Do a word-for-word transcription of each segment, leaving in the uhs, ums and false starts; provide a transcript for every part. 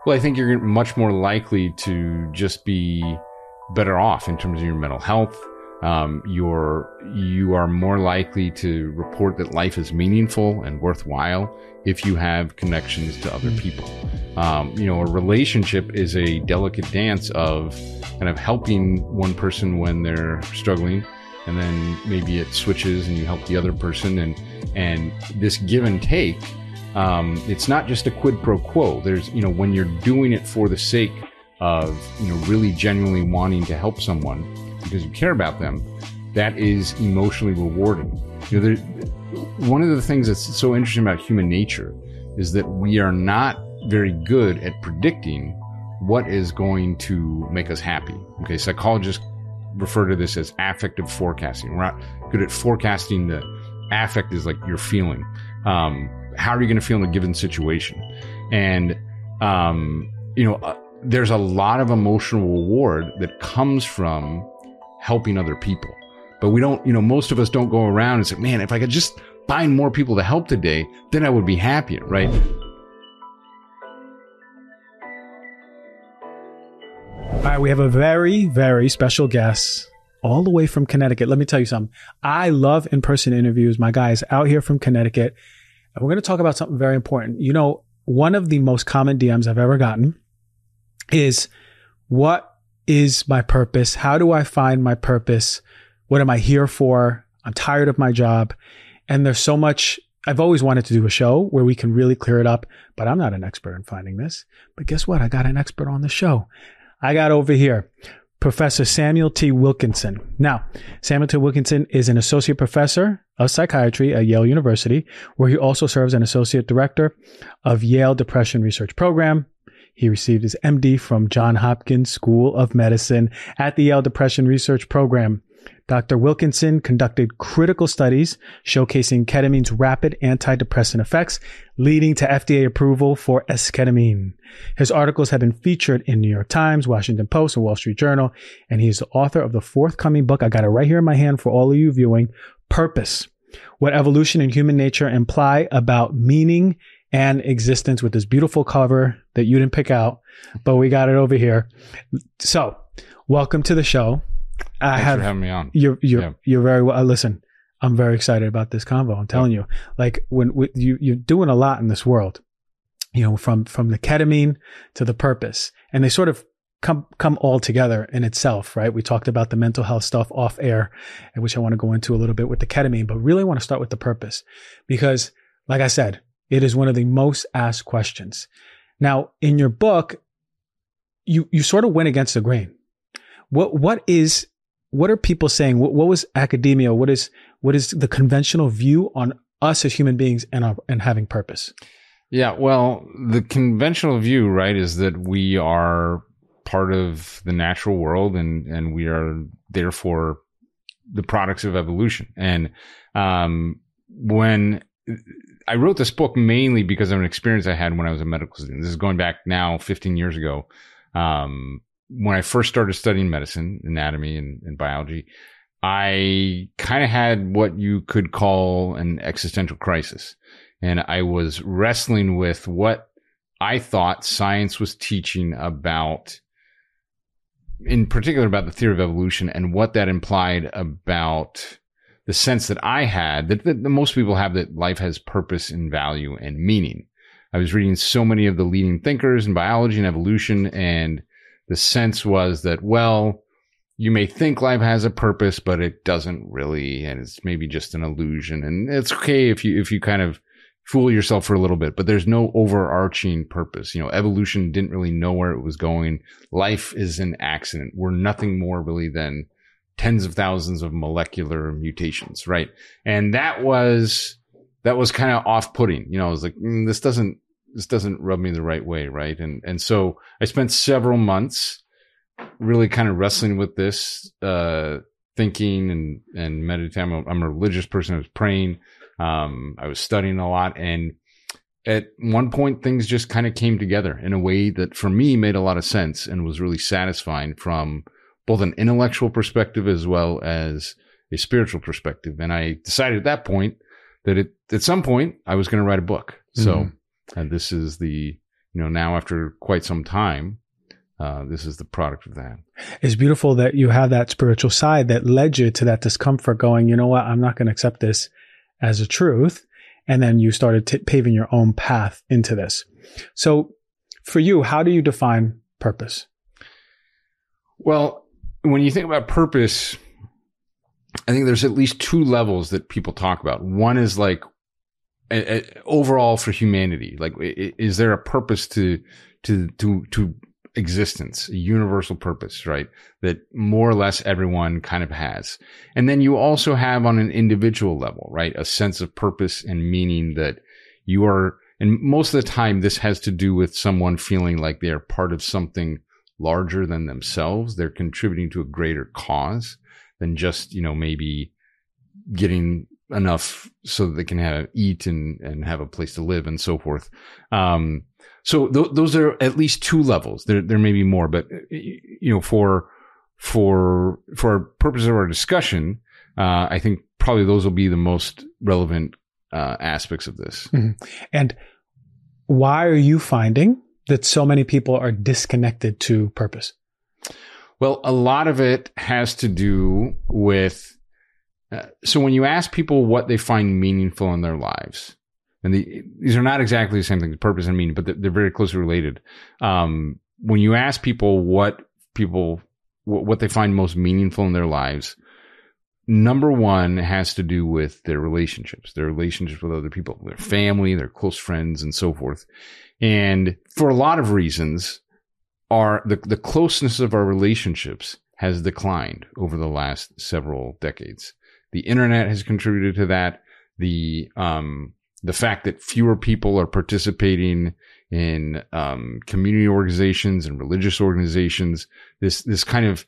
Well, I think you're much more likely to just be better off in terms of your mental health. Um, you're, you are more likely to report that life is meaningful and worthwhile if you have connections to other people. Um, you know, a relationship is a delicate dance of kind of helping one person when they're struggling, and then maybe it switches and you help the other person, and, and this give and take. Um, it's not just a quid pro quo. There's, you know, when you're doing it for the sake of, you know, really genuinely wanting to help someone because you care about them, that is emotionally rewarding. You know, there, one of the things that's so interesting about human nature is that we are not very good at predicting what is going to make us happy. Okay, psychologists refer to this as affective forecasting. We're not good at forecasting the affect is like your feeling. Um, how are you going to feel in a given situation? And, um, you know, uh, there's a lot of emotional reward that comes from helping other people. But we don't, you know, most of us don't go around and say, man, if I could just find more people to help today, then I would be happier, right? All right, we have a very, very special guest all the way from Connecticut. Let me tell you something. I love in-person interviews. My guy is out here from Connecticut. And we're going to talk about something very important. You know, one of the most common D Ms I've ever gotten is, what is my purpose? How do I find my purpose? What am I here for? I'm tired of my job. And there's so much. I've always wanted to do a show where we can really clear it up, but I'm not an expert in finding this. But guess what? I got an expert on the show. I got over here Professor Samuel T. Wilkinson. Now, Samuel T. Wilkinson is an associate professor of psychiatry at Yale University, where he also serves as an associate director of Yale Depression Research Program. He received his M D from Johns Hopkins School of Medicine at the Yale Depression Research Program. Doctor Wilkinson conducted critical studies showcasing ketamine's rapid antidepressant effects, leading to F D A approval for esketamine. His articles have been featured in New York Times, Washington Post, and Wall Street Journal, and he is the author of the forthcoming book, I got it right here in my hand for all of you viewing, Purpose: What Evolution and Human Nature Imply About Meaning and Existence, with this beautiful cover that you didn't pick out, but we got it over here. So, welcome to the show. I Thanks have, for having me on. You're you're yeah. you're very well. Uh, listen, I'm very excited about this convo. I'm telling yeah. you, like when, when you you're doing a lot in this world, you know, from from the ketamine to the purpose, and they sort of come come all together in itself, right? We talked about the mental health stuff off air, which I want to go into a little bit with the ketamine, but really want to start with the purpose because, like I said, it is one of the most asked questions. Now, in your book, you you sort of went against the grain. What what is what are people saying? What, what was academia? What is what is the conventional view on us as human beings and our, and having purpose? Yeah, well, the conventional view, right, is that we are part of the natural world, and and we are therefore the products of evolution. And um, when I wrote this book mainly because of an experience I had when I was a medical student. This is going back now fifteen years ago. Um, when I first started studying medicine, anatomy and, and biology, I kind of had what you could call an existential crisis. And I was wrestling with what I thought science was teaching about, in particular about the theory of evolution, and what that implied about the sense that I had, that, that most people have, that life has purpose and value and meaning. I was reading so many of the leading thinkers in biology and evolution, and the sense was that, well, you may think life has a purpose, but it doesn't really, and it's maybe just an illusion. And it's okay if you if you kind of fool yourself for a little bit, but there's no overarching purpose. You know, evolution didn't really know where it was going. Life is an accident. We're nothing more really than tens of thousands of molecular mutations, right? And that was that was kind of off-putting. You know, I was like, mm, this doesn't this doesn't rub me the right way, right? And and so I spent several months really kind of wrestling with this, uh, thinking and and meditating. I'm a, I'm a religious person. I was praying. Um, I was studying a lot, and at one point things just kind of came together in a way that for me made a lot of sense and was really satisfying from both an intellectual perspective as well as a spiritual perspective. And I decided at that point that it, at some point I was going to write a book. Mm-hmm. So and this is the you know, now after quite some time, uh, this is the product of that. It's beautiful that you have that spiritual side that led you to that discomfort going, you know what, I'm not going to accept this as a truth. And then you started t- paving your own path into this. So for you, how do you define purpose? Well, when you think about purpose, I think there's at least two levels that people talk about. One is like a, a, overall for humanity. Like, is there a purpose to to to to existence, a universal purpose, right? That more or less everyone kind of has. And then you also have on an individual level, right? A sense of purpose and meaning that you are, and most of the time this has to do with someone feeling like they're part of something larger than themselves. They're contributing to a greater cause than just, you know, maybe getting enough so that they can have eat and, and have a place to live and so forth. Um, So th- those are at least two levels. There, there may be more, but you know, for for for purposes of our discussion, uh, I think probably those will be the most relevant uh, aspects of this. Mm-hmm. And why are you finding that so many people are disconnected to purpose? Well, a lot of it has to do with. Uh, so when you ask people what they find meaningful in their lives. And the, these are not exactly the same thing, purpose and meaning, but they're, they're very closely related. Um, when you ask people what people, what, what they find most meaningful in their lives, number one has to do with their relationships, their relationships with other people, their family, their close friends, and so forth. And for a lot of reasons, our the, the closeness of our relationships has declined over the last several decades. The internet has contributed to that. The um The fact that fewer people are participating in um, community organizations and religious organizations, this this kind of,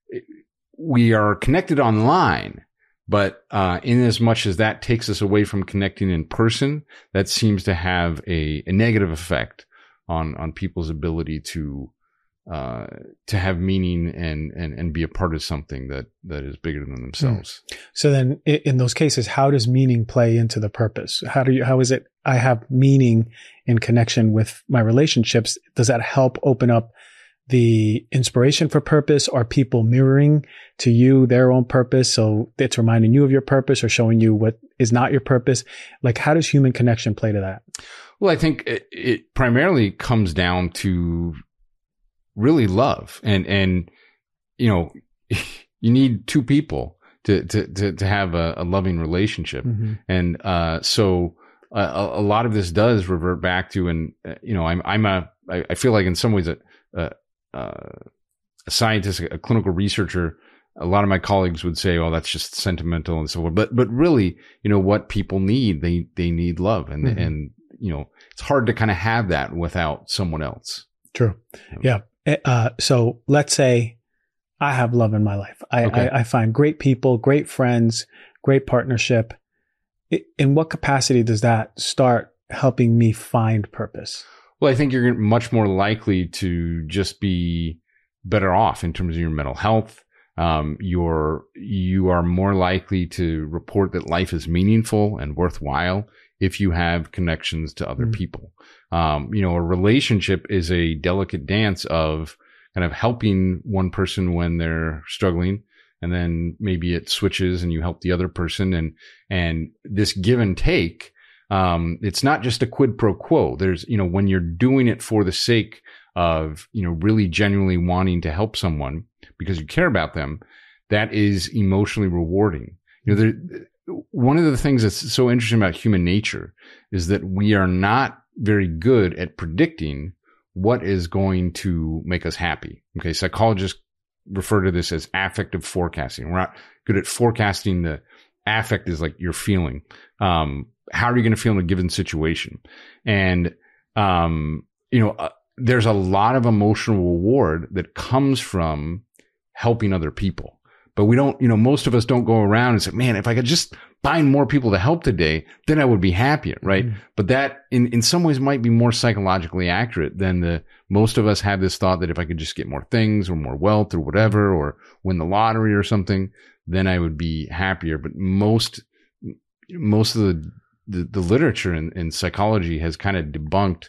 we are connected online, but uh, in as much as that takes us away from connecting in person, that seems to have a, a negative effect on on people's ability to uh, to have meaning and, and and be a part of something that that is bigger than themselves. Mm. So then in those cases, how does meaning play into the purpose? How do you, how is it I have meaning in connection with my relationships? Does that help open up the inspiration for purpose? Are people mirroring to you their own purpose? So it's reminding you of your purpose or showing you what is not your purpose? Like, how does human connection play to that? Well, I think it, it primarily comes down to really love. And, and, you know, you need two people to, to, to, to have a, a loving relationship. Mm-hmm. And, uh, so uh, a, a lot of this does revert back to, and, uh, you know, I'm, I'm a, I, I feel like in some ways a, a, a scientist, a clinical researcher. A lot of my colleagues would say, oh, that's just sentimental and so forth. But, but really, you know, what people need, they, they need love. And, mm-hmm. and, you know, it's hard to kind of have that without someone else. True. Yeah. Uh, so let's say I have love in my life. I, okay. I, I find great people, great friends, great partnership. In what capacity does that start helping me find purpose? Well, I think you're much more likely to just be better off in terms of your mental health. Um, you're, you are more likely to report that life is meaningful and worthwhile if you have connections to other mm-hmm. people. Um, you know, a relationship is a delicate dance of kind of helping one person when they're struggling, and then maybe it switches and you help the other person. And, and this give and take, um, it's not just a quid pro quo. There's, you know, when you're doing it for the sake of, you know, really genuinely wanting to help someone because you care about them, that is emotionally rewarding. You know, there, one of the things that's so interesting about human nature is that we are not very good at predicting what is going to make us happy. Okay. Psychologists refer to this as affective forecasting. We're not good at forecasting. The affect is like you're feeling. Um, how are you going to feel in a given situation? And, um, you know, uh, there's a lot of emotional reward that comes from helping other people. But we don't, you know, most of us don't go around and say, man, if I could just find more people to help today, then I would be happier, right? Mm-hmm. But that in, in some ways might be more psychologically accurate than the, most of us have this thought that if I could just get more things or more wealth or whatever, or win the lottery or something, then I would be happier. But most, most of the, the, the literature in, in psychology has kind of debunked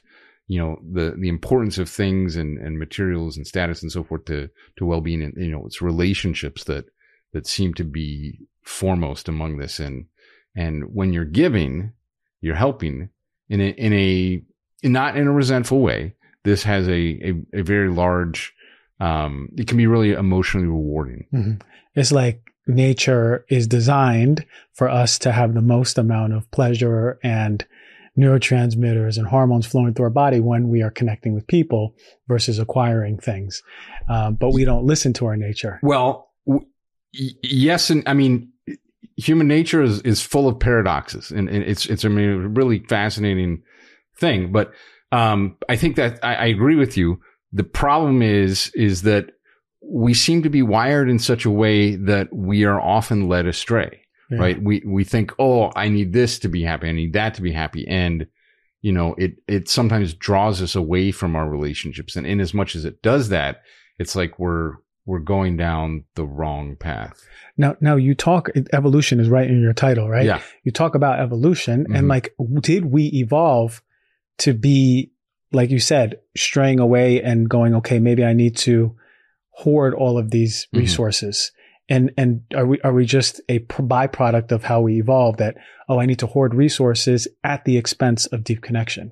you know, the, the importance of things and, and materials and status and so forth to, to well-being. And, you know, it's relationships that, that seem to be foremost among this. And, and when you're giving, you're helping in a, in a, not in a resentful way. This has a, a, a very large, um, it can be really emotionally rewarding. Mm-hmm. It's like nature is designed for us to have the most amount of pleasure and neurotransmitters and hormones flowing through our body when we are connecting with people versus acquiring things. Um, but we don't listen to our nature. Well, w- yes. And I mean, human nature is, is full of paradoxes, and, and it's, it's a really fascinating thing. But, um, I think that I, I agree with you. The problem is, is that we seem to be wired in such a way that we are often led astray. Yeah. Right. We, we think, oh, I need this to be happy. I need that to be happy. And, you know, it, it sometimes draws us away from our relationships. And in as much as it does that, it's like we're, we're going down the wrong path. Now, now you talk, evolution is right in your title, right? Yeah. You talk about evolution Mm-hmm. and like, did we evolve to be, like you said, straying away and going, okay, maybe I need to hoard all of these resources. Mm-hmm. And, and are we, are we just a byproduct of how we evolved that, oh, I need to hoard resources at the expense of deep connection?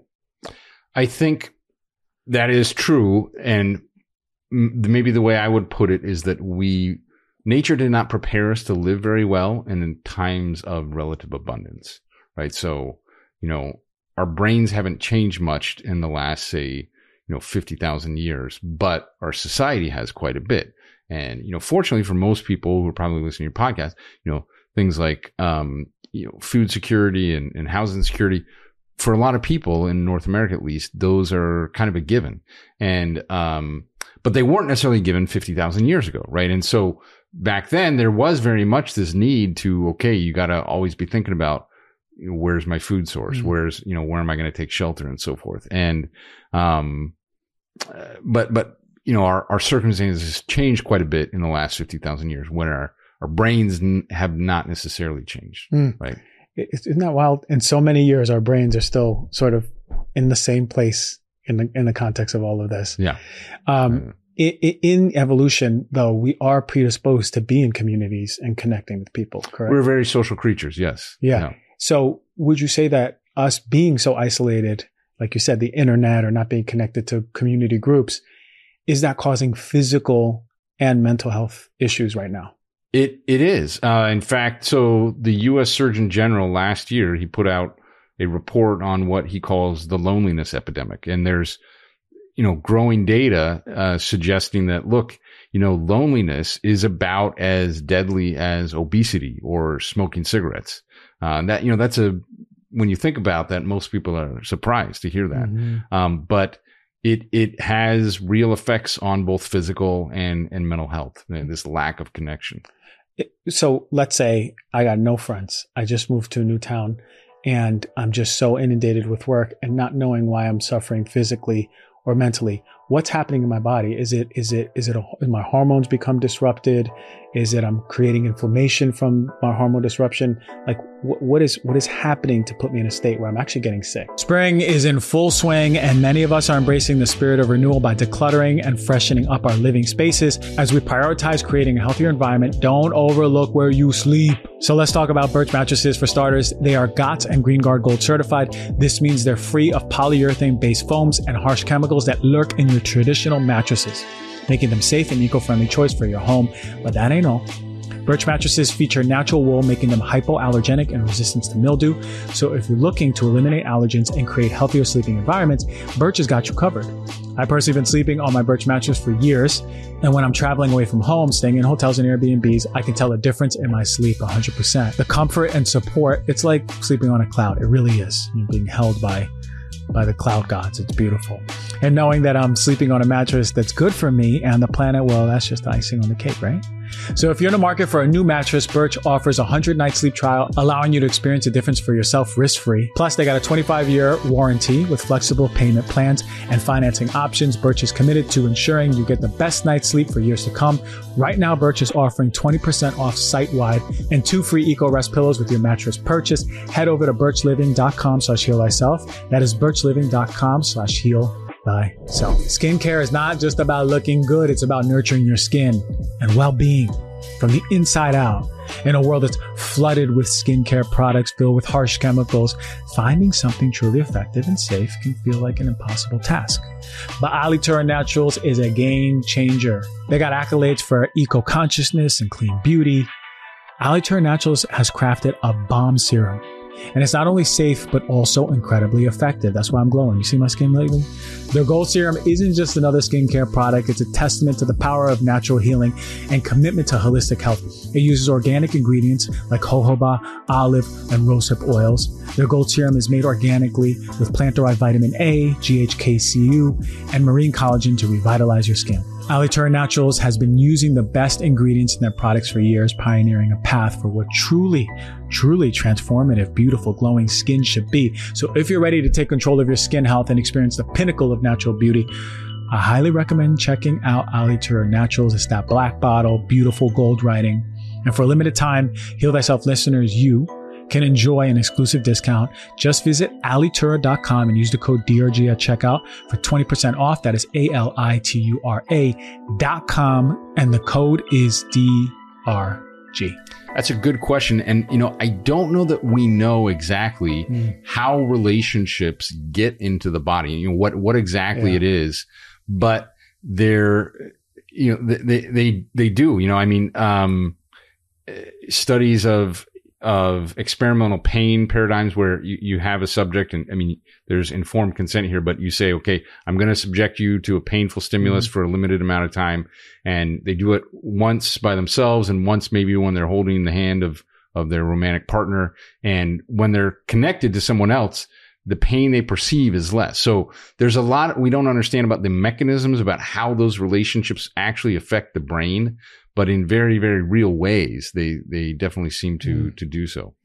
I think that is true. And maybe the way I would put it is that we, nature did not prepare us to live very well and in times of relative abundance, right? So, you know, our brains haven't changed much in the last, say, you know, fifty thousand years, but our society has quite a bit. And, you know, fortunately for most people who are probably listening to your podcast, you know, things like, um, you know, food security and, and housing security, for a lot of people in North America, at least, those are kind of a given. And, um, but they weren't necessarily given fifty thousand years ago. Right. And so back then there was very much this need to, okay, you got to always be thinking about, you know, where's my food source? Mm-hmm. Where's, you know, where am I going to take shelter and so forth? And, um, uh, but, but, you know, our, our circumstances changed quite a bit in the last fifty thousand years when our, our brains n- have not necessarily changed. Mm. Right. Isn't that wild? In so many years, our brains are still sort of in the same place in the, in the context of all of this. Yeah. Um, uh, in, in evolution, though, we are predisposed to be in communities and connecting with people, correct? We're very social creatures. Yes. Yeah. No. So would you say that us being so isolated, like you said, the internet or not being connected to community groups, is that causing physical and mental health issues right now? It It is. Uh, in fact, so the U S Surgeon General last year, he put out a report on what he calls the loneliness epidemic. And there's, you know, growing data uh, suggesting that, look, you know, loneliness is about as deadly as obesity or smoking cigarettes. Uh, and that, you know, that's a, when you think about that, most people are surprised to hear that. Mm-hmm. Um, but It it has real effects on both physical and, and mental health, this lack of connection. So let's say I got no friends. I just moved to a new town and I'm just so inundated with work and not knowing why I'm suffering physically or mentally. What's happening in my body? Is it, is it, is it, a, is my hormones become disrupted? Is it I'm creating inflammation from my hormone disruption? Like wh- what is, what is happening to put me in a state where I'm actually getting sick? Spring is in full swing and many of us are embracing the spirit of renewal by decluttering and freshening up our living spaces. As we prioritize creating a healthier environment, don't overlook where you sleep. So let's talk about Birch mattresses for starters. They are G O T S and GreenGuard Gold certified. This means they're free of polyurethane-based foams and harsh chemicals that lurk in your traditional mattresses, making them safe and eco-friendly choice for your home. But that ain't all. Birch mattresses feature natural wool, making them hypoallergenic and resistant to mildew. So if you're looking to eliminate allergens and create healthier sleeping environments, Birch has got you covered. I've personally been sleeping on my Birch mattress for years. And when I'm traveling away from home, staying in hotels and Airbnbs, I can tell a difference in my sleep one hundred percent. The comfort and support, it's like sleeping on a cloud. It really is. You're being held by by the cloud gods. It's beautiful. And knowing that I'm sleeping on a mattress that's good for me and the planet, well, that's just icing on the cake, right? So if you're in the market for a new mattress, Birch offers a one hundred night sleep trial, allowing you to experience a difference for yourself risk-free. Plus, they got a twenty-five year warranty with flexible payment plans and financing options. Birch is committed to ensuring you get the best night's sleep for years to come. Right now, Birch is offering twenty percent off site-wide and two free EcoRest pillows with your mattress purchase. Head over to birchliving.com slash heal thyself. That is birchliving.com slash heal thyself. Skincare is not just about looking good. It's about nurturing your skin and well-being from the inside out. In a world that's flooded with skincare products filled with harsh chemicals, finding something truly effective and safe can feel like an impossible task. But Alitura Naturals is a game changer. They got accolades for eco-consciousness and clean beauty. Alitura Naturals has crafted a bomb serum. And it's not only safe, but also incredibly effective. That's why I'm glowing. You see my skin lately? Their Gold Serum isn't just another skincare product. It's a testament to the power of natural healing and commitment to holistic health. It uses organic ingredients like jojoba, olive, and rosehip oils. Their Gold Serum is made organically with plant-derived vitamin A, G H K C U, and marine collagen to revitalize your skin. Alitura Naturals has been using the best ingredients in their products for years, pioneering a path for what truly, truly transformative, beautiful, glowing skin should be. So if you're ready to take control of your skin health and experience the pinnacle of natural beauty, I highly recommend checking out Alitura Naturals. It's that black bottle, beautiful gold writing. And for a limited time, Heal Thyself listeners, you can enjoy an exclusive discount. Just visit alitura dot com and use the code D R G at checkout for twenty percent off. That is A L I T U R A dot com. And the code is D R G. That's a good question. And, you know, I don't know that we know exactly mm. how relationships get into the body, you know, what, what exactly yeah. it is, but they're, you know, they, they, they do, you know, I mean, um, studies of, of experimental pain paradigms where you, you have a subject and I mean, there's informed consent here, but you say, okay, I'm going to subject you to a painful stimulus mm-hmm. for a limited amount of time. And they do it once by themselves and once maybe when they're holding the hand of, of their romantic partner. And when they're connected to someone else, the pain they perceive is less. So there's a lot we don't understand about the mechanisms about how those relationships actually affect the brain. But in very, very real ways, they, they definitely seem to, mm. to do so.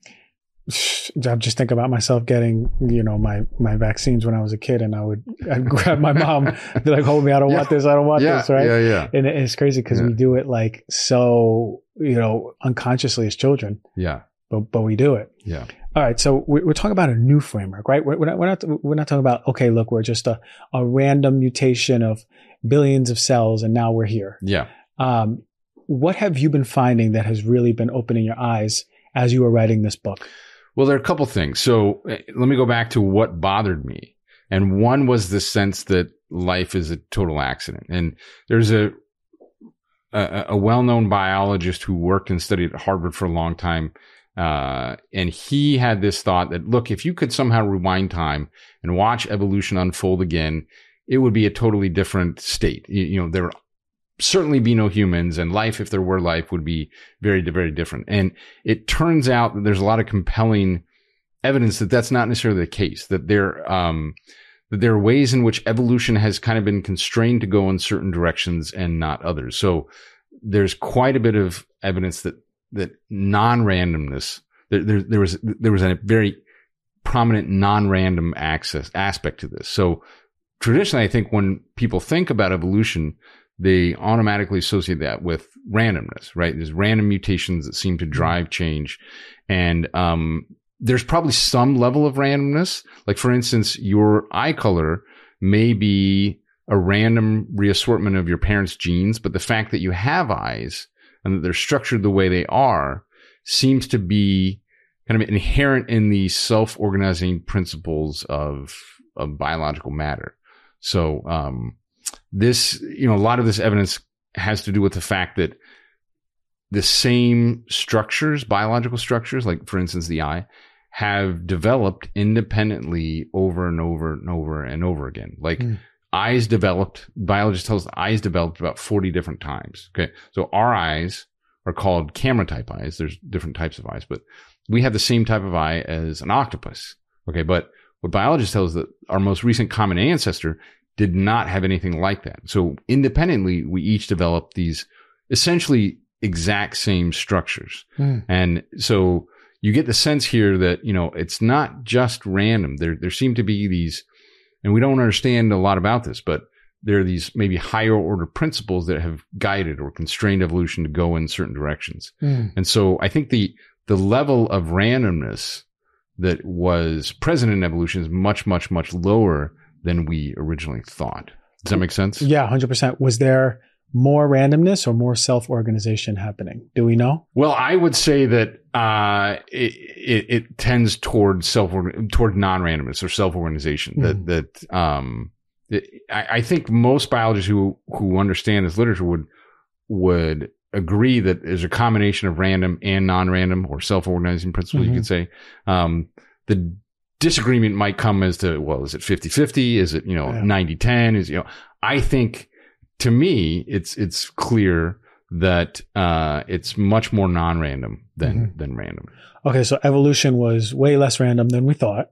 I just think about myself getting, you know, my, my vaccines when I was a kid and I would I'd grab my mom, be like, hold me, I don't yeah. want this, I don't want yeah, this, right? Yeah, yeah. And it's crazy because yeah. we do it like so, you know, unconsciously as children. Yeah. But, but we do it. Yeah. All right. So we're, we're talking about a new framework, right? We're, we're not, we're not, we're not talking about, okay, look, we're just a, a random mutation of billions of cells and now we're here. Yeah. Um, What have you been finding that has really been opening your eyes as you were writing this book? Well, there are a couple things. So let me go back to what bothered me. And one was the sense that life is a total accident. And there's a, a, a well-known biologist who worked and studied at Harvard for a long time. Uh, and he had this thought that, look, if you could somehow rewind time and watch evolution unfold again, it would be a totally different state. You, you know, there were certainly be no humans, and life, if there were life, would be very, very different. And it turns out that there's a lot of compelling evidence that that's not necessarily the case, that there, um, that there are ways in which evolution has kind of been constrained to go in certain directions and not others. So there's quite a bit of evidence that, that non-randomness, there, there, there was, there was a very prominent non-random access aspect to this. So traditionally, I think when people think about evolution, they automatically associate that with randomness, right? There's random mutations that seem to drive change. And, um, there's probably some level of randomness. Like, for instance, your eye color may be a random reassortment of your parents' genes, but the fact that you have eyes and that they're structured the way they are seems to be kind of inherent in the self-organizing principles of, of biological matter. So, um, This, you know, a lot of this evidence has to do with the fact that the same structures, biological structures, like for instance, the eye, have developed independently over and over and over and over again. Like mm. eyes developed, biologists tell us eyes developed about forty different times. Okay. So our eyes are called camera type eyes. There's different types of eyes, but we have the same type of eye as an octopus. Okay. But what biologists tell us that our most recent common ancestor did not have anything like that. So independently, we each developed these essentially exact same structures. Mm. And so you get the sense here that, you know, it's not just random. There, there seem to be these, and we don't understand a lot about this, but there are these maybe higher order principles that have guided or constrained evolution to go in certain directions. Mm. And so I think the, the level of randomness that was present in evolution is much, much, much lower than we originally thought. Does that make sense? Yeah, one hundred percent. Was there more randomness or more self-organization happening? Do we know? Well, I would say that uh, it, it, it tends towards self toward non-randomness or self-organization. Mm. That that um, it, I, I think most biologists who who understand this literature would would agree that there's a combination of random and non-random or self-organizing principles. Mm-hmm. You could say um, the disagreement might come as to, well, is it fifty-fifty? Is it, you know, yeah. ninety ten? Is, you know, I think to me, it's, it's clear that, uh, it's much more non-random than, mm-hmm. than random. Okay. So evolution was way less random than we thought.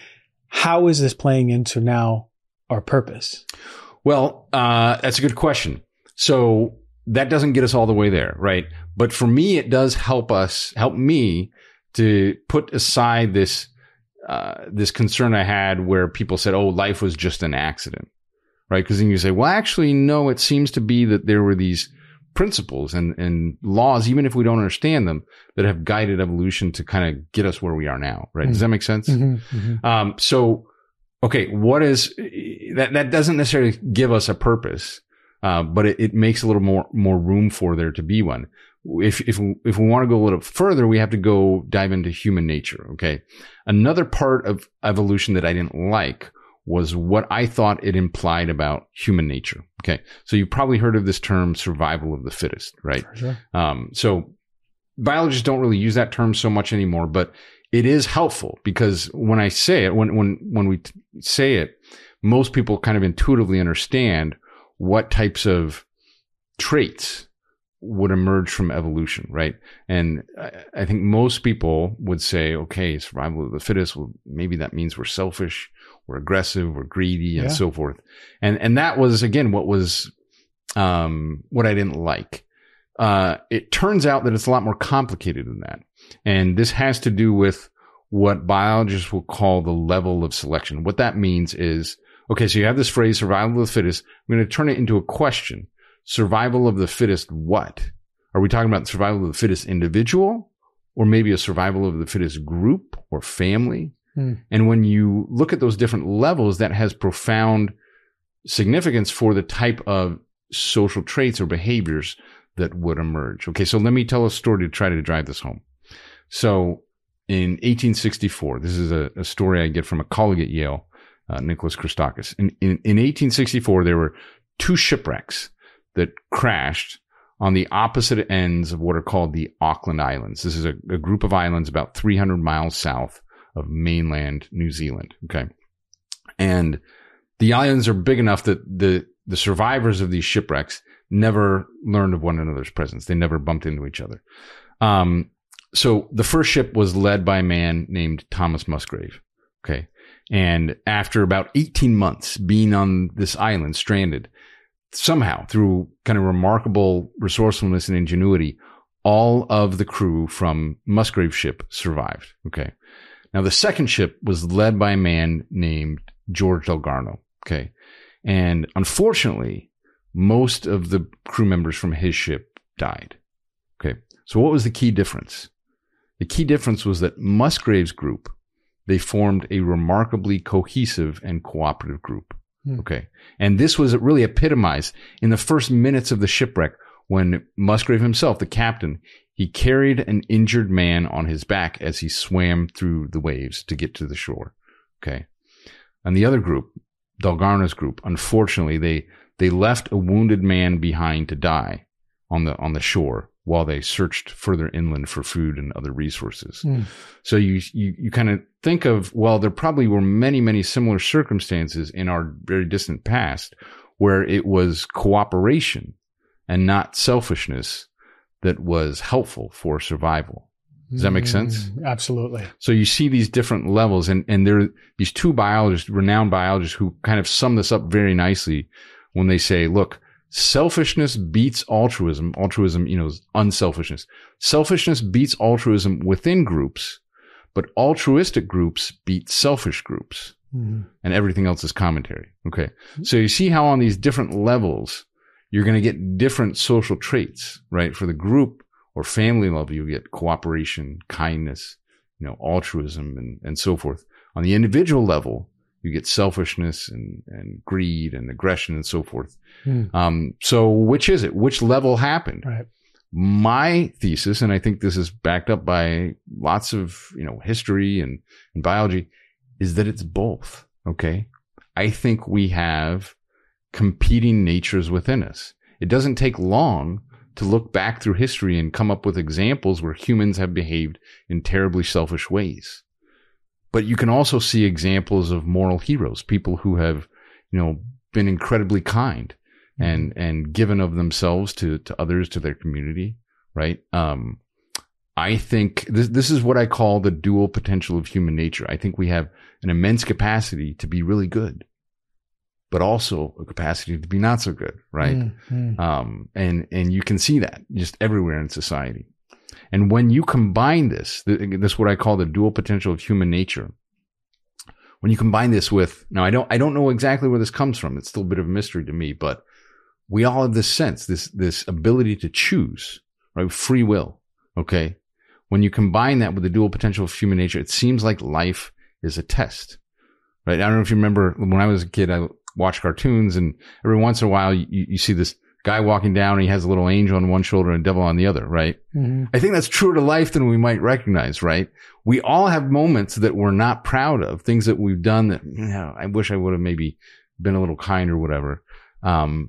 How is this playing into now our purpose? Well, uh, that's a good question. So that doesn't get us all the way there, right? But for me, it does help us, help me to put aside this, Uh, this concern I had where people said, oh, life was just an accident, right? Because then you say, well, actually, no, it seems to be that there were these principles and, and laws, even if we don't understand them, that have guided evolution to kind of get us where we are now, right? Mm-hmm. Does that make sense? Mm-hmm, mm-hmm. Um, so, okay, what is, that, that doesn't necessarily give us a purpose, uh, but it, it makes a little more, more room for there to be one. If, if, if we want to go a little further, we have to go dive into human nature. Okay. Another part of evolution that I didn't like was what I thought it implied about human nature. Okay. So you've probably heard of this term survival of the fittest, right? Sure. Um, so biologists don't really use that term so much anymore, but it is helpful because when I say it, when, when, when we t- say it, most people kind of intuitively understand what types of traits would emerge from evolution, right? And I, I think most people would say, okay, survival of the fittest, well, maybe that means we're selfish, we're aggressive, we're greedy, and yeah. so forth. And and that was, again, what was, um, what I didn't like. Uh, it turns out that it's a lot more complicated than that. And this has to do with what biologists will call the level of selection. What that means is, okay, so you have this phrase, survival of the fittest. I'm going to turn it into a question. Survival of the fittest what? Are we talking about survival of the fittest individual or maybe a survival of the fittest group or family? Hmm. And when you look at those different levels, that has profound significance for the type of social traits or behaviors that would emerge. Okay, so let me tell a story to try to drive this home. So in eighteen sixty-four, this is a, a story I get from a colleague at Yale, uh, Nicholas Christakis. In, in, in eighteen sixty-four, there were two shipwrecks that crashed on the opposite ends of what are called the Auckland Islands. This is a, a group of islands about three hundred miles south of mainland New Zealand. Okay. And the islands are big enough that the, the survivors of these shipwrecks never learned of one another's presence. They never bumped into each other. Um, so the first ship was led by a man named Thomas Musgrave. Okay. And after about eighteen months being on this island, stranded, somehow, through kind of remarkable resourcefulness and ingenuity, all of the crew from Musgrave's ship survived. Okay. Now, the second ship was led by a man named George Delgarno. Okay. And unfortunately, most of the crew members from his ship died. Okay. So what was the key difference? The key difference was that Musgrave's group, they formed a remarkably cohesive and cooperative group. Okay. And this was really epitomized in the first minutes of the shipwreck when Musgrave himself, the captain, he carried an injured man on his back as he swam through the waves to get to the shore. Okay. And the other group, Delgarno's group, unfortunately, they, they left a wounded man behind to die on the, on the shore while they searched further inland for food and other resources. Mm. So you, you, you kind of think of, well, there probably were many, many similar circumstances in our very distant past where it was cooperation and not selfishness that was helpful for survival. Does that make sense? Mm, absolutely. So you see these different levels, and, and there are these two biologists, renowned biologists, who kind of sum this up very nicely when they say, look, selfishness beats altruism. Altruism, you know, is unselfishness. Selfishness beats altruism within groups, but altruistic groups beat selfish groups. Mm-hmm. And everything else is commentary. Okay. Mm-hmm. So you see how on these different levels, you're going to get different social traits, right? For the group or family level, you get cooperation, kindness, you know, altruism, and, and so forth. On the individual level, you get selfishness and, and greed and aggression and so forth. Mm. Um, so which is it? Which level happened? Right. My thesis, and I think this is backed up by lots of, you know, history and, and biology, is that it's both. Okay. I think we have competing natures within us. It doesn't take long to look back through history and come up with examples where humans have behaved in terribly selfish ways. But you can also see examples of moral heroes, people who have, you know, been incredibly kind and, and given of themselves to, to others, to their community, right? Um, I think this, this is what I call the dual potential of human nature. I think we have an immense capacity to be really good, but also a capacity to be not so good, right? Mm-hmm. Um, and, and you can see that just everywhere in society. And when you combine this, this is what I call the dual potential of human nature. When you combine this with, now I don't, I don't know exactly where this comes from. It's still a bit of a mystery to me, but we all have this sense, this, this ability to choose, right? Free will. Okay. When you combine that with the dual potential of human nature, it seems like life is a test, right? I don't know if you remember when I was a kid, I watched cartoons, and every once in a while you, you see this guy walking down and he has a little angel on one shoulder and a devil on the other, right? Mm-hmm. I think that's truer to life than we might recognize, right? We all have moments that we're not proud of, things that we've done that, you know, I wish I would have maybe been a little kinder or whatever. Um,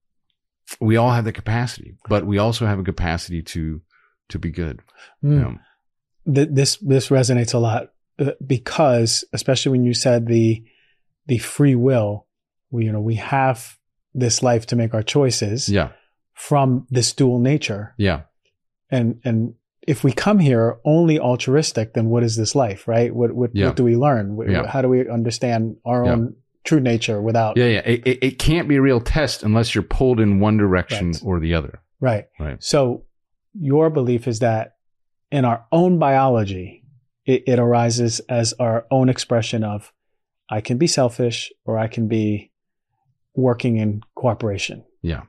we all have the capacity, but we also have a capacity to, to be good. Mm. You know? This, this resonates a lot because, especially when you said the, the free will, we, you know, we have this life to make our choices. Yeah. From this dual nature. Yeah. And, and if we come here only altruistic, then what is this life, right? What, what, yeah. what do we learn? What, yeah. How do we understand our yeah. own true nature without? Yeah. Yeah. It, it can't be a real test unless you're pulled in one direction right. or the other. Right. Right. So your belief is that in our own biology, it, it arises as our own expression of, I can be selfish or I can be working in cooperation. Yeah.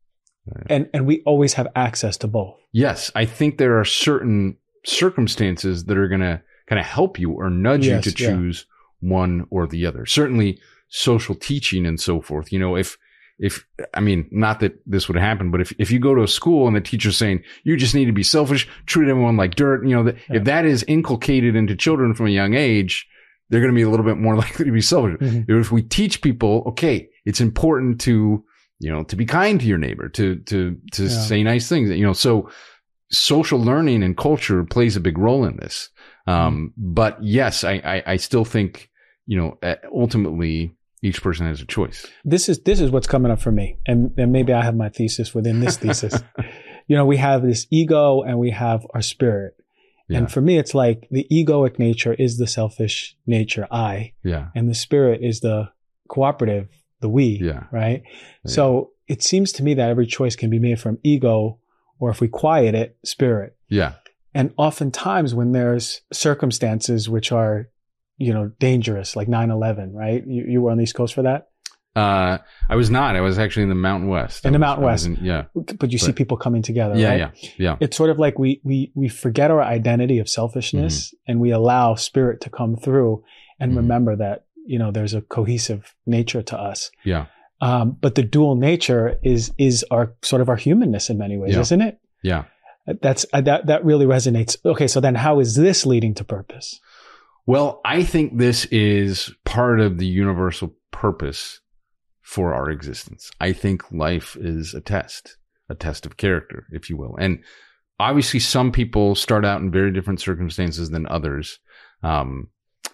And and we always have access to both. Yes. I think there are certain circumstances that are going to kind of help you or nudge yes, you to choose yeah. one or the other. Certainly social teaching and so forth. You know, if, if, I mean, not that this would happen, but if, if you go to a school and the teacher's saying, you just need to be selfish, treat everyone like dirt, you know, that yeah. if that is inculcated into children from a young age, they're going to be a little bit more likely to be selfish. Mm-hmm. If we teach people, okay, it's important to, you know, to be kind to your neighbor, to, to, to yeah. say nice things, you know, so social learning and culture plays a big role in this. Um, mm-hmm. but yes, I, I, I still think, you know, ultimately each person has a choice. This is, this is what's coming up for me. And, and maybe I have my thesis within this thesis. You know, we have this ego and we have our spirit. Yeah. And for me, it's like the egoic nature is the selfish nature, I. Yeah. And the spirit is the cooperative, the we. Yeah. Right. Yeah. So it seems to me that every choice can be made from ego, or if we quiet it, spirit. Yeah. And oftentimes when there's circumstances which are, you know, dangerous, like nine eleven, right? You, you were on the East Coast for that? Uh, I was not. I was actually in the Mountain West. In the was, Mountain West. In, yeah. But you but, see people coming together, yeah, right? Yeah, yeah. It's sort of like we, we, we forget our identity of selfishness mm-hmm. and we allow spirit to come through and mm-hmm. remember that, you know, there's a cohesive nature to us. Yeah. Um, but the dual nature is, is our sort of our humanness in many ways, yeah. isn't it? Yeah. That's, uh, that, that really resonates. Okay. So then how is this leading to purpose? Well, I think this is part of the universal purpose for our existence. I think life is a test, a test of character, if you will. And obviously some people start out in very different circumstances than others. Um,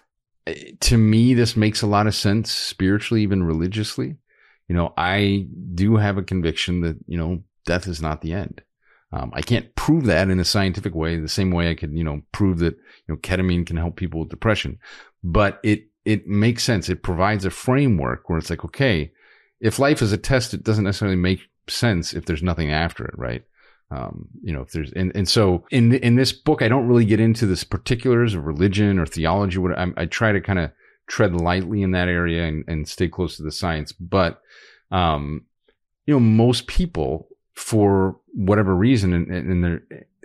to me, this makes a lot of sense spiritually, even religiously. You know, I do have a conviction that, you know, death is not the end. Um, I can't prove that in a scientific way, the same way I could, you know, prove that, you know, ketamine can help people with depression. But it, it makes sense. It provides a framework where it's like, okay, if life is a test, it doesn't necessarily make sense if there's nothing after it, right? Um, you know, if there's, and, and so in, in this book, I don't really get into this particulars of religion or theology. What I, I try to kind of tread lightly in that area and, and stay close to the science. But, um, you know, most people, for whatever reason, and, and there,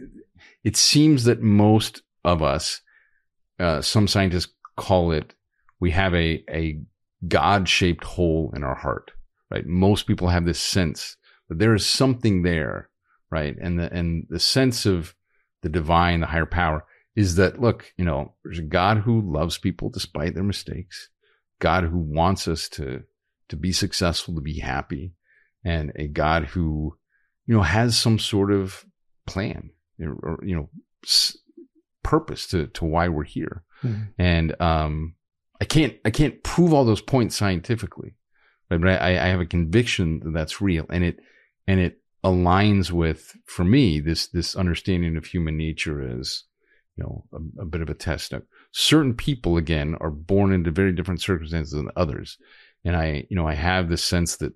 it seems that most of us, uh, some scientists call it, we have a, a God-shaped hole in our heart, right? Most people have this sense that there is something there. Right. And the, and the sense of the divine, the higher power is that, look, you know, there's a God who loves people despite their mistakes, God who wants us to, to be successful, to be happy, and a God who, you know, has some sort of plan or, or you know, s- purpose to, to why we're here. Mm-hmm. And, um, I can't, I can't prove all those points scientifically, right? But I, I have a conviction that that's real, and it, and it, aligns with, for me, this, this understanding of human nature as, you know, a, a bit of a test. Now, certain people, again, are born into very different circumstances than others. And I, you know, I have this sense that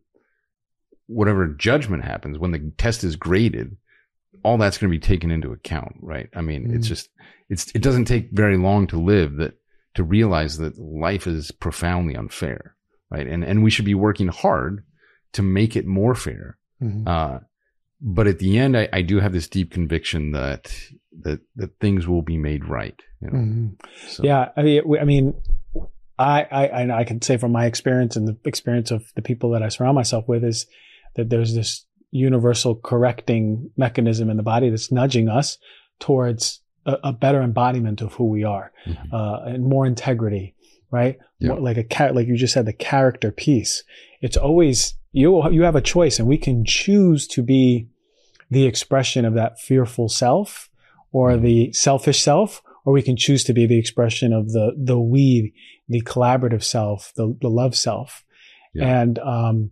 whatever judgment happens when the test is graded, all that's going to be taken into account, right? I mean, mm. it's just, it's, it doesn't take very long to live that, to realize that life is profoundly unfair, right? And, and we should be working hard to make it more fair. Mm-hmm. Uh, But at the end, I, I do have this deep conviction that that that things will be made right. You know? Mm-hmm. So. Yeah, I mean, I mean, I, I I can say from my experience and the experience of the people that I surround myself with is that there's this universal correcting mechanism in the body that's nudging us towards a, a better embodiment of who we are, mm-hmm. uh, and more integrity, right? Yeah. More like a like you just said, the character piece. It's always. You you have a choice, and we can choose to be the expression of that fearful self or the selfish self, or we can choose to be the expression of the the we, the collaborative self, the, the love self. Yeah. And um,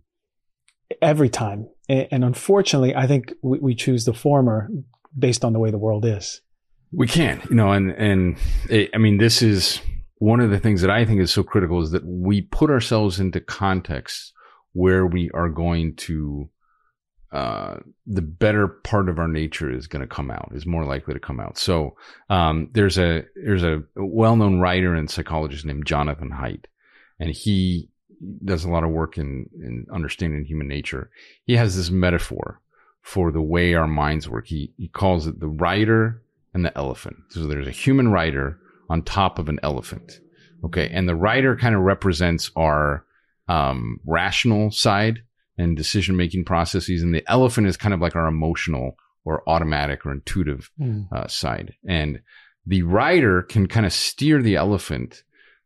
every time. And unfortunately, I think we, we choose the former based on the way the world is. We can, you know, and, and it, I mean, this is one of the things that I think is so critical is that we put ourselves into context where we are going to, uh, the better part of our nature is going to come out, is more likely to come out. So, um, there's a, there's a well-known writer and psychologist named Jonathan Haidt, and he does a lot of work in, in understanding human nature. He has this metaphor for the way our minds work. He, he calls it the rider and the elephant. So there's a human rider on top of an elephant. Okay. And the rider kind of represents our, um, rational side and decision-making processes. And the elephant is kind of like our emotional or automatic or intuitive mm. uh, side. And the rider can kind of steer the elephant,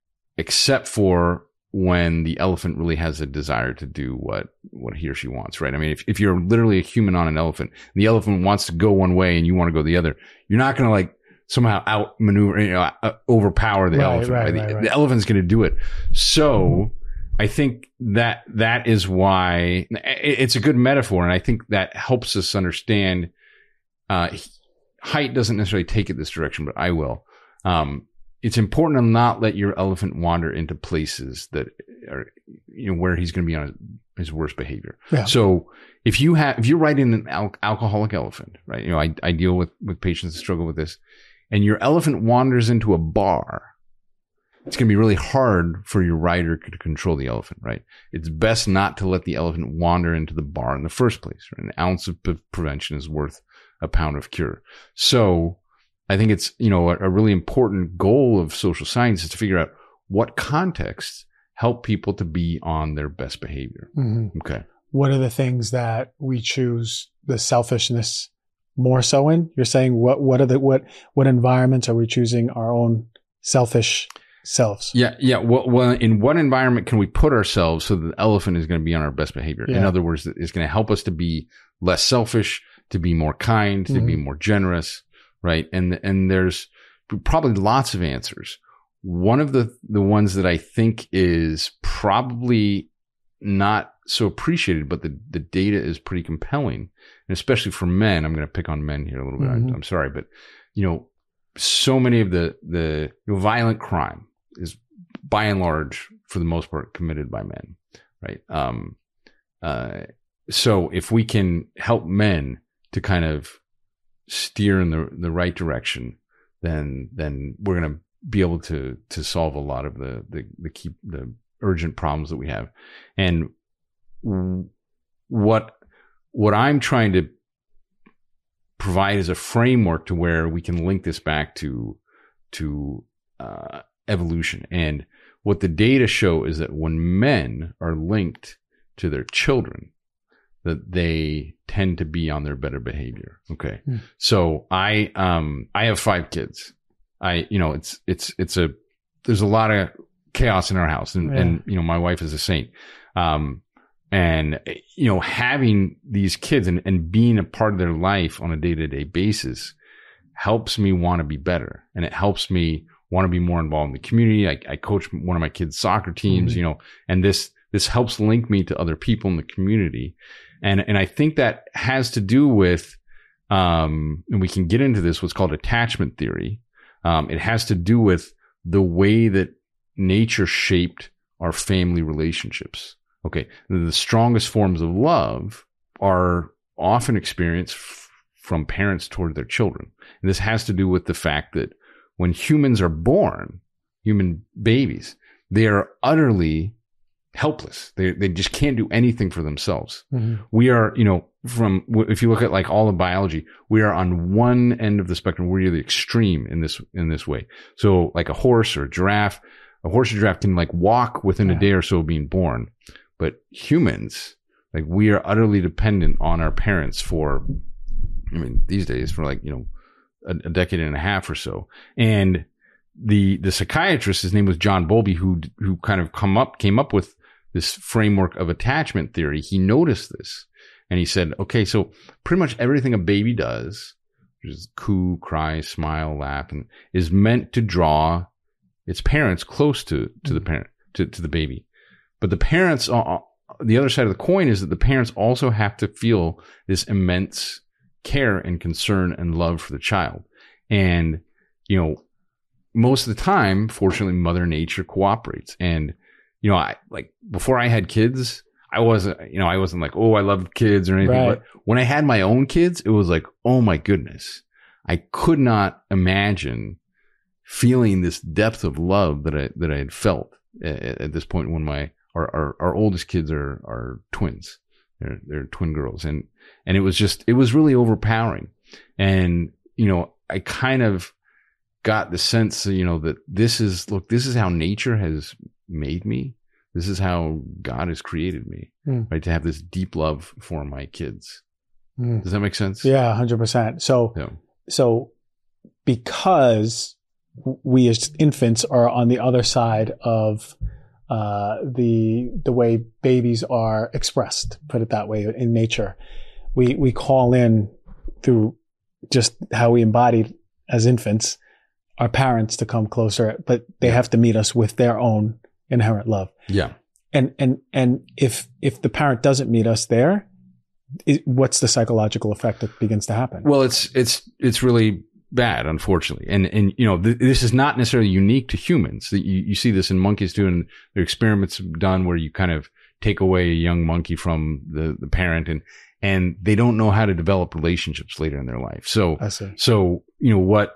except for when the elephant really has a desire to do what, what he or she wants, right? I mean, if, if you're literally a human on an elephant, and the elephant wants to go one way and you want to go the other, you're not going to like somehow outmaneuver, you know, uh, overpower the right, elephant. Right, right? Right, the, right. the elephant's going to do it. So, mm-hmm. I think that that is why it's a good metaphor. And I think that helps us understand, uh, Haidt doesn't necessarily take it this direction, but I will. Um, it's important to not let your elephant wander into places that are, you know, where he's going to be on his, his worst behavior. Yeah. So if you have, if you're riding an al- alcoholic elephant, right? You know, I, I deal with, with patients that struggle with this, and your elephant wanders into a bar, it's going to be really hard for your rider to control the elephant, right? It's best not to let the elephant wander into the bar in the first place. Right? An ounce of pre- prevention is worth a pound of cure. So I think it's, you know, a, a really important goal of social science is to figure out what contexts help people to be on their best behavior. Mm-hmm. Okay. What are the things that we choose the selfishness more so in? You're saying what, what are the, what, what environments are we choosing our own selfish selves? Yeah. Yeah. Well, well, in what environment can we put ourselves so that the elephant is going to be on our best behavior? Yeah. In other words, it's going to help us to be less selfish, to be more kind, to mm-hmm. be more generous, right? And, and there's probably lots of answers. One of the, the ones that I think is probably not so appreciated, but the, the data is pretty compelling. And especially for men, I'm going to pick on men here a little bit. Mm-hmm. I'm, I'm sorry, but you know, so many of the, the you know, violent crime is by and large, for the most part, committed by men, right? Um, uh, so if we can help men to kind of steer in the, the right direction, then, then we're going to be able to, to solve a lot of the, the, the key, the urgent problems that we have. And what, what I'm trying to provide is a framework to where we can link this back to, to, uh, evolution. And what the data show is that when men are linked to their children, that they tend to be on their better behavior. Okay. Mm. So I, um, I have five kids. I, you know, it's, it's, it's a, there's a lot of chaos in our house, and, yeah. and, you know, my wife is a saint. Um, and, you know, having these kids and, and being a part of their life on a day to day basis helps me want to be better. And it helps me want to be more involved in the community. I, I coach one of my kids' soccer teams, mm-hmm. you know, and this, this helps link me to other people in the community. And, and I think that has to do with, um, and we can get into this, what's called attachment theory. Um, it has to do with the way that nature shaped our family relationships. Okay. The strongest forms of love are often experienced f- from parents toward their children. And this has to do with the fact that when humans are born, human babies, they are utterly helpless. They they just can't do anything for themselves. Mm-hmm. We are, you know, from, if you look at like all of biology, we are on one end of the spectrum. We're the extreme in this, in this way. So like a horse or a giraffe, a horse or giraffe can like walk within yeah. a day or so of being born. But humans, like we are utterly dependent on our parents for, I mean, these days for like, you know, a, a decade and a half or so. And the, the psychiatrist, his name was John Bowlby, who, who kind of come up, came up with this framework of attachment theory. He noticed this and he said, okay, so pretty much everything a baby does, which is coo, cry, smile, laugh, and is meant to draw its parents close to, to the parent, to, to the baby. But the parents, uh, the other side of the coin is that the parents also have to feel this immense care and concern and love for the child. And, you know, most of the time, fortunately, Mother Nature cooperates. And, you know, I like before I had kids, I wasn't, you know, I wasn't like, oh, I love kids or anything. Right. But when I had my own kids, it was like, oh my goodness, I could not imagine feeling this depth of love that I, that I had felt at, at this point when my, our, our, our oldest kids are, are twins. They're, they're twin girls. And, and it was just, it was really overpowering. And, you know, I kind of got the sense, you know, that this is, look, this is how nature has made me. This is how God has created me, mm. right? To have this deep love for my kids. Mm. Does that make sense? Yeah, one hundred percent. So, yeah. so because we as infants are on the other side of uh, the the way babies are expressed, put it that way, in nature, we we call in through just how we embodied as infants our parents to come closer, but they yeah. have to meet us with their own inherent love. Yeah. And, and, and if, if the parent doesn't meet us there, it, what's the psychological effect that begins to happen? Well, it's, it's, it's really bad, unfortunately. And, and, you know, th- this is not necessarily unique to humans. You, you see this in monkeys too, and there are experiments done where you kind of take away a young monkey from the, the parent, and, and they don't know how to develop relationships later in their life. So, I see. So, you know, what,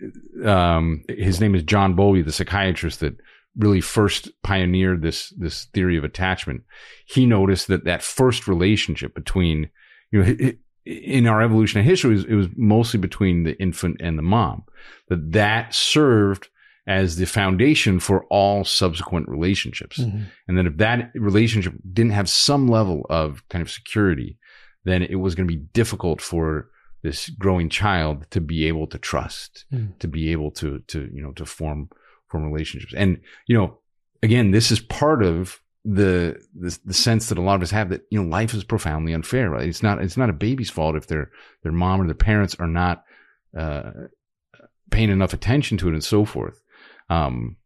um, his name is John Bowlby, the psychiatrist that really first pioneered this, this theory of attachment. He noticed that that first relationship between, you know, in our evolutionary history, it was, it was mostly between the infant and the mom, that that served as the foundation for all subsequent relationships. Mm-hmm. And that if that relationship didn't have some level of kind of security, then it was going to be difficult for this growing child to be able to trust, mm. to be able to, to, you know, to form, form relationships. And, you know, again, this is part of the, the, the sense that a lot of us have that, you know, life is profoundly unfair, right? It's not, it's not a baby's fault if their, their mom or their parents are not, uh, paying enough attention to it and so forth. Um,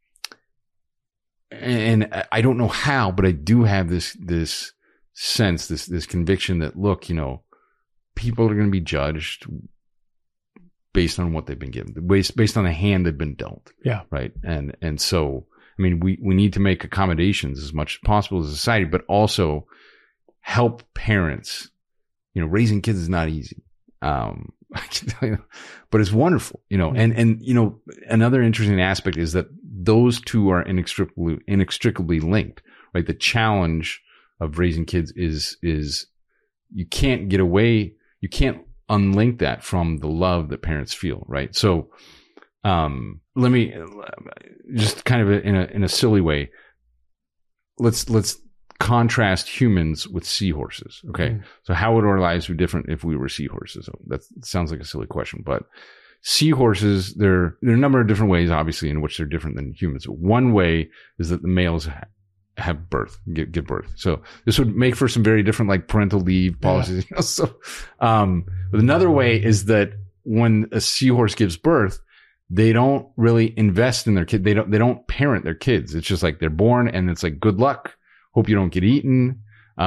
and I don't know how, but I do have this, this sense, this, this conviction that, look, you know, people are going to be judged based on what they've been given, based, based on the hand they've been dealt. Yeah. Right. And, and so, I mean, we, we need to make accommodations as much as possible as a society, but also help parents. You know, raising kids is not easy. Um, I can tell you, but it's wonderful, you know, and, and, you know, another interesting aspect is that those two are inextricably, inextricably linked, right? The challenge of raising kids is, is you can't get away, you can't unlink that from the love that parents feel, right? So, um, let me just kind of in a, in a silly way, let's, let's, contrast humans with seahorses. Okay. Mm. So how would our lives be different if we were seahorses? So that sounds like a silly question, but seahorses, there, there are a number of different ways, obviously, in which they're different than humans. One way is that the males ha- have birth, give, give birth. So this would make for some very different, like, parental leave policies. Yeah. You know? So, um, but another way is that when a seahorse gives birth, they don't really invest in their kid. They don't, they don't parent their kids. It's just like they're born and it's like, good luck. Hope you don't get eaten.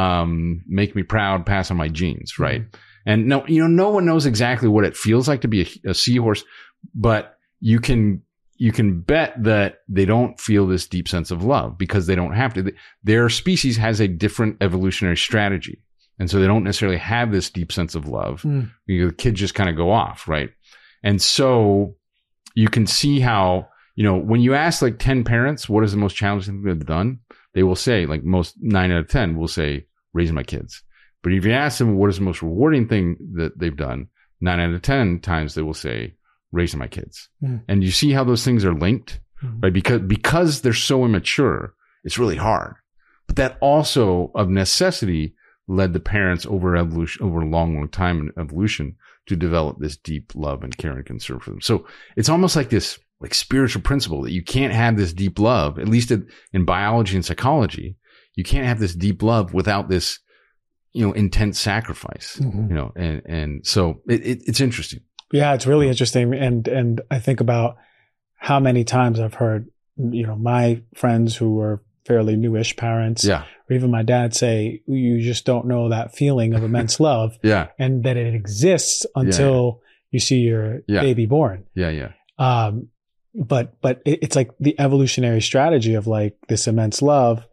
Um, make me proud. Pass on my genes. Right. Mm-hmm. And no, you know, no one knows exactly what it feels like to be a, a seahorse, but you can, you can bet that they don't feel this deep sense of love because they don't have to. Their species has a different evolutionary strategy. And so they don't necessarily have this deep sense of love. Mm. You know, the kids just kind of go off. Right. And so you can see how, you know, when you ask like ten parents, what is the most challenging thing they've done? They will say, like most nine out of ten will say, raising my kids. But if you ask them what is the most rewarding thing that they've done, nine out of ten times they will say, raising my kids. Mm. And you see how those things are linked, mm. right? Because, because they're so immature, it's really hard. But that also of necessity led the parents over evolution, over a long, long time in evolution to develop this deep love and care and concern for them. So it's almost like this, like spiritual principle that you can't have this deep love, at least in biology and psychology, you can't have this deep love without this, you know, intense sacrifice, mm-hmm. you know, and, and so it, it, it's interesting. Yeah, it's really interesting. And, and I think about how many times I've heard, you know, my friends who were fairly newish parents, yeah. or even my dad say, you just don't know that feeling of immense love. Yeah. And that it exists until yeah. you see your yeah. baby born. Yeah. Yeah. Um, But, but it's like the evolutionary strategy of like this immense love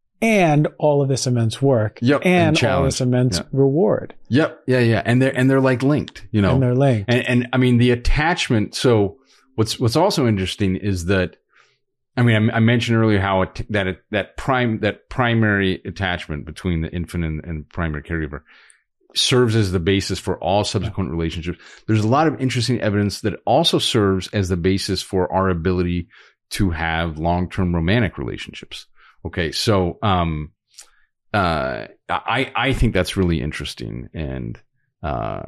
and all of this immense work yep, and, and all this immense yep. reward. Yep. Yeah. Yeah. And they're, and they're like linked, you know, and they're linked. And, and I mean, the attachment. So what's, what's also interesting is that, I mean, I, I mentioned earlier how it, that, it, that prime, that primary attachment between the infant and, and primary caregiver serves as the basis for all subsequent yeah. relationships. There's a lot of interesting evidence that also serves as the basis for our ability to have long-term romantic relationships. Okay. So, um, uh, I, I think that's really interesting. And, uh,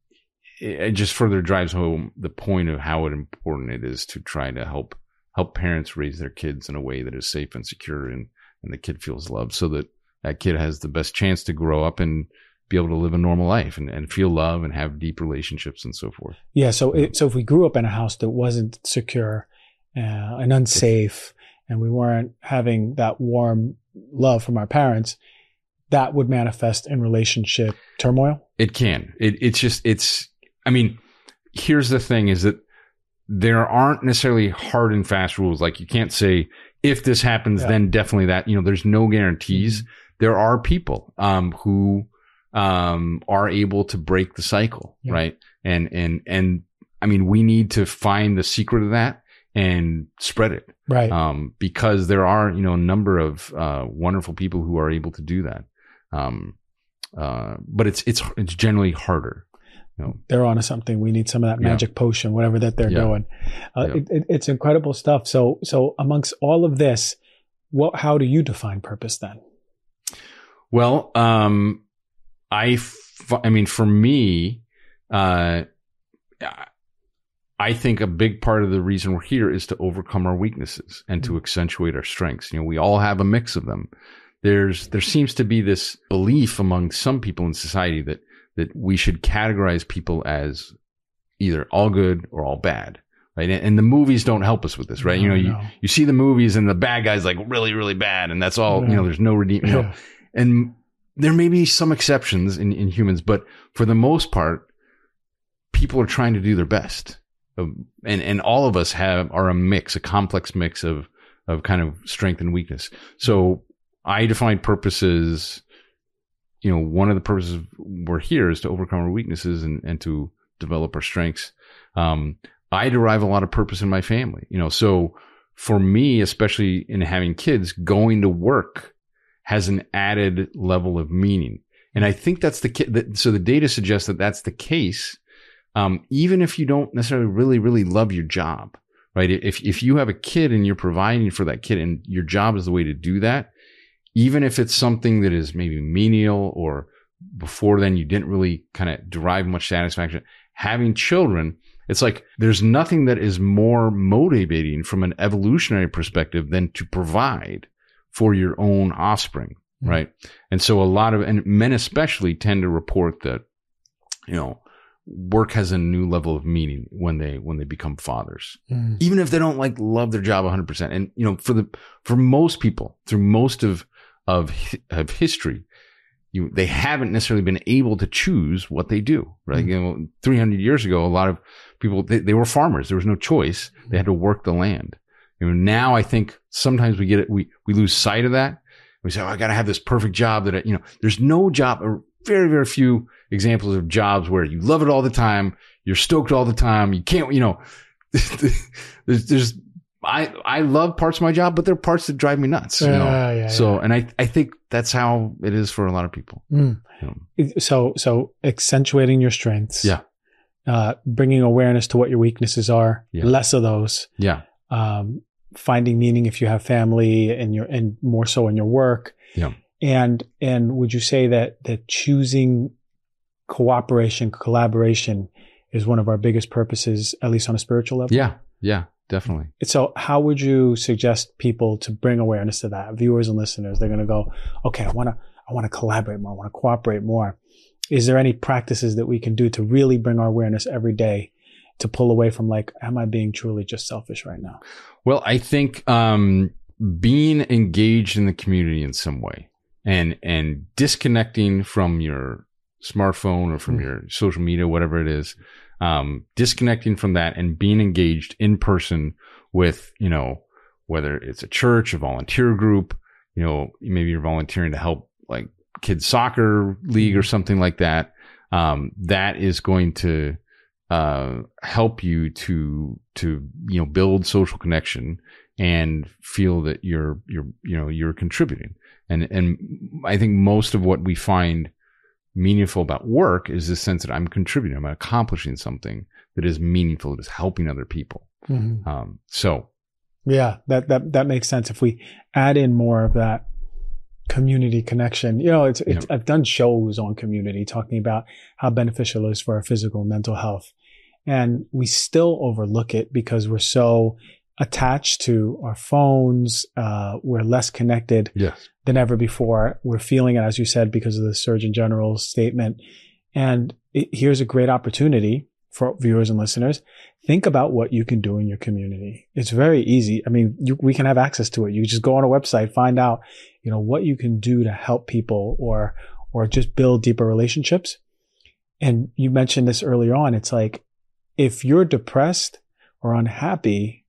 it, it just further drives home the point of how important it is to try to help, help parents raise their kids in a way that is safe and secure and, and the kid feels loved so that that kid has the best chance to grow up and be able to live a normal life and, and feel love and have deep relationships and so forth. Yeah. So, it, so if we grew up in a house that wasn't secure uh, and unsafe, and we weren't having that warm love from our parents, that would manifest in relationship turmoil. It can. It, it's just, it's, I mean, here's the thing is that there aren't necessarily hard and fast rules. Like you can't say, if this happens, yeah. then definitely that, you know, there's no guarantees. Mm-hmm. There are people, um, who, um, are able to break the cycle, yeah. right? And, and, and I mean, we need to find the secret of that and spread it. Right. Um, because there are, you know, a number of, uh, wonderful people who are able to do that. Um, uh, but it's, it's, it's generally harder. You know? They're onto something. We need some of that magic yeah. potion, whatever that they're yeah. doing. Uh, yeah. it, it, it's incredible stuff. So, so amongst all of this, what, how do you define purpose then? Well, um, I, f- I mean, for me, uh, I think a big part of the reason we're here is to overcome our weaknesses and to accentuate our strengths. You know, we all have a mix of them. There's, there seems to be this belief among some people in society that, that we should categorize people as either all good or all bad. Right. And, and the movies don't help us with this, right? No, you know, you, no. you see the movies and the bad guy's like really, really bad. And that's all, no. you know, there's no redeem, you know, and there may be some exceptions in, in humans, but for the most part, people are trying to do their best. And, and all of us have, are a mix, a complex mix of, of kind of strength and weakness. So I define purpose as you know, one of the purposes we're here is to overcome our weaknesses and, and to develop our strengths. Um, I derive a lot of purpose in my family, you know, so for me, especially in having kids, going to work has an added level of meaning. And I think that's the case. So the data suggests that that's the case. Um, even if you don't necessarily really, really love your job, right? If, if you have a kid and you're providing for that kid and your job is the way to do that, even if it's something that is maybe menial or before then you didn't really kind of derive much satisfaction, having children, it's like there's nothing that is more motivating from an evolutionary perspective than to provide for your own offspring, mm-hmm. right? And so a lot of, and men especially tend to report that, you know, work has a new level of meaning when they, when they become fathers, mm. even if they don't like love their job one hundred percent. And, you know, for the, for most people through most of, of, of history, you, they haven't necessarily been able to choose what they do, right? Mm. You know, three hundred years ago, a lot of people, they, they were farmers. There was no choice. They had to work the land. You know, now I think sometimes we get it, we, we lose sight of that. We say, oh, I got to have this perfect job that, I, you know, there's no job, or very, very few examples of jobs where you love it all the time. You're stoked all the time. You can't, you know, there's, there's, I, I love parts of my job, but there are parts that drive me nuts. You know? uh, yeah, so, yeah. and I, I think that's how it is for a lot of people. Mm. You know? So, so accentuating your strengths. Yeah. Uh, bringing awareness to what your weaknesses are, yeah. less of those. Yeah. Um, finding meaning if you have family and your, and more so in your work. Yeah. And, and would you say that, that choosing cooperation, collaboration is one of our biggest purposes, at least on a spiritual level? Yeah. Yeah, definitely. So how would you suggest people to bring awareness to that? Viewers and listeners, they're going to go, okay, I want to, I want to collaborate more. I want to cooperate more. Is there any practices that we can do to really bring our awareness every day to pull away from like, am I being truly just selfish right now? Well, I think, um, being engaged in the community in some way and, and disconnecting from your smartphone or from mm. your social media, whatever it is, um, disconnecting from that and being engaged in person with, you know, whether it's a church, a volunteer group, you know, maybe you're volunteering to help like kids soccer league or something like that. Um, that is going to, uh, help you to, to, you know, build social connection and feel that you're, you're, you know, you're contributing. And, and I think most of what we find meaningful about work is this sense that I'm contributing, I'm accomplishing something that is meaningful, that is helping other people. Mm-hmm. Um, so. Yeah, that, that, that makes sense. If we add in more of that community connection, you know, it's, it's, yeah. I've done shows on community talking about how beneficial it is for our physical and mental health. And we still overlook it because we're so attached to our phones. Uh, we're less connected yes. than ever before. We're feeling it, as you said, because of the Surgeon General's statement. And it, here's a great opportunity for viewers and listeners. Think about what you can do in your community. It's very easy. I mean, you, we can have access to it. You just go on a website, find out, you know, what you can do to help people or, or just build deeper relationships. And you mentioned this earlier on. It's like, if you're depressed or unhappy,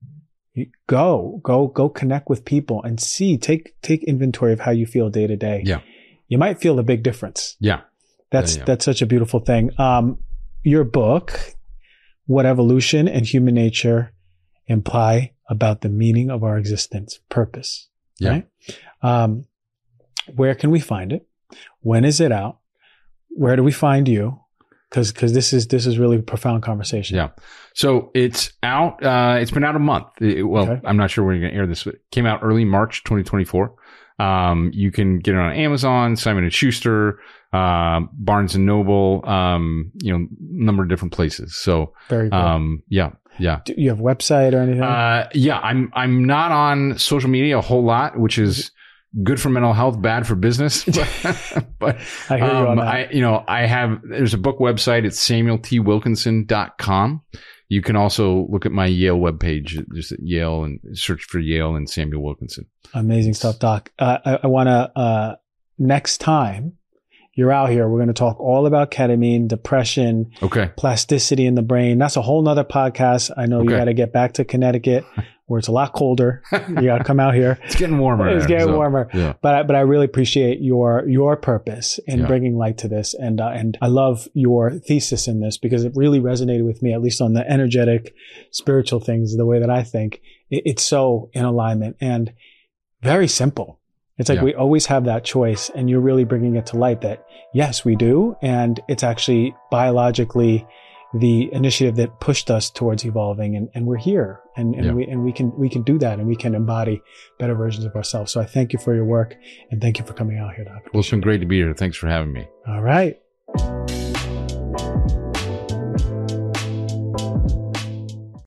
go, go, go connect with people and see, take, take inventory of how you feel day to day. Yeah. You might feel a big difference. Yeah. That's, yeah, yeah. that's such a beautiful thing. Um, your book, What Evolution and Human Nature Imply About the Meaning of Our Existence, Purpose. Yeah. Right? Um, where can we find it? When is it out? Where do we find you? Cause, cause this is, this is really a profound conversation. Yeah. So it's out, uh, it's been out a month. It, well, okay. I'm not sure when you're going to air this, but it came out early March, twenty twenty-four. Um, you can get it on Amazon, Simon and Schuster, uh, Barnes and Noble, um, you know, number of different places. So, very cool. um, yeah, yeah. Do you have a website or anything? Uh, yeah, I'm, I'm not on social media a whole lot, which is good for mental health, bad for business. But, but I hear you um, on that. I, you know, I have, there's a book website. It's samuel t wilkinson dot com. You can also look at my Yale webpage, just at Yale and search for Yale and Samuel Wilkinson. Amazing stuff, Doc. Uh, I, I want to, uh, next time you're out here, we're going to talk all about ketamine, depression, okay, plasticity in the brain. That's a whole nother podcast. I know okay. You got to get back to Connecticut. where it's a lot colder. You got to come out here. It's getting warmer. It's there, getting so, warmer. Yeah. But I, but I really appreciate your your purpose in Yeah. bringing light to this, and uh, and I love your thesis in this because it really resonated with me, at least on the energetic, spiritual things, the way that I think. It, it's so in alignment and very simple. It's like Yeah. we always have that choice, and you're really bringing it to light that yes, we do, and it's actually biologically the initiative that pushed us towards evolving, and, and we're here, and, and Yeah. we and we can we can do that, and we can embody better versions of ourselves. So I thank you for your work, and thank you for coming out here, Doctor Well, it's been great to be here. Thanks for having me. All right.